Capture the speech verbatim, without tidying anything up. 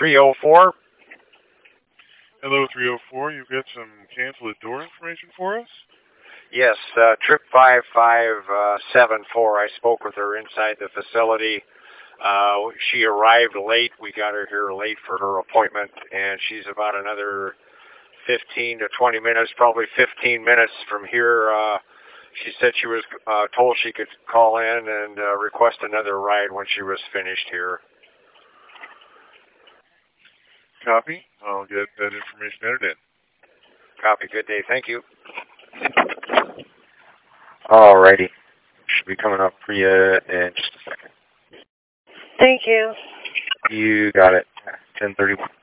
three oh four. Hello, three oh four. You've got some canceled door information for us? Yes, uh, trip five five seven four. I spoke with her inside the facility. Uh, she arrived late. We got her here late for her appointment, and she's about another fifteen to twenty minutes, probably fifteen minutes from here. Uh, she said she was uh, told she could call in and uh, request another ride when she was finished here. Copy. I'll get that information entered in. Copy. Good day. Thank you. Alrighty. Should be coming up for you in just a second. Thank you. You got it. ten thirty-one.